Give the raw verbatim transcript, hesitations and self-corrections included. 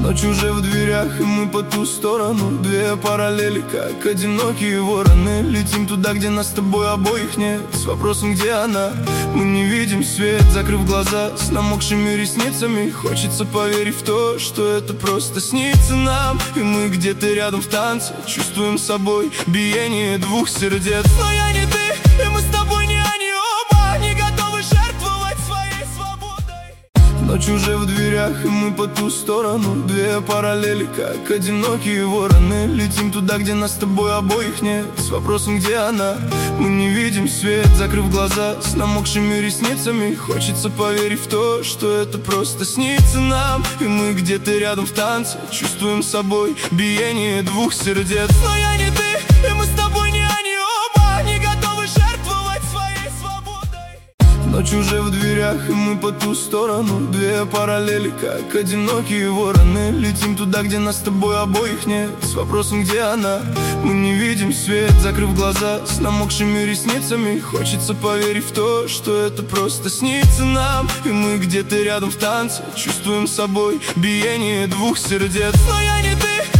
Ночь уже в дверях, и мы по ту сторону. Две параллели, как одинокие вороны. Летим туда, где нас с тобой обоих нет. С вопросом, где она? Мы не видим свет, закрыв глаза с намокшими ресницами. Хочется поверить в то, что это просто снится нам. И мы где-то рядом в танце чувствуем собой биение двух сердец. Но я не ты, и мы с тобой не они оба. Не готовы жертвовать своей свободой. Ночь уже в дверях, и мы по ту сторону. Две параллели, как одинокие вороны. Летим туда, где нас с тобой обоих нет. С вопросом, где она? Мы не видим свет, закрыв глаза с намокшими ресницами. Хочется поверить в то, что это просто снится нам. И мы где-то рядом в танце чувствуем собой биение двух сердец. Но я не ты, и мы с тобой не они оба. Не готовы жертвовать своей свободой. Ночь уже в дверях, и мы по ту сторону. Две параллели, как одинокие вороны. Летим туда, где нас с тобой обоих нет. С вопросом, где она? Мы не видим свет, закрыв глаза с намокшими ресницами. Хочется поверить в то, что это просто снится нам. И мы где-то рядом в танце чувствуем собой биение двух сердец. Но я не ты,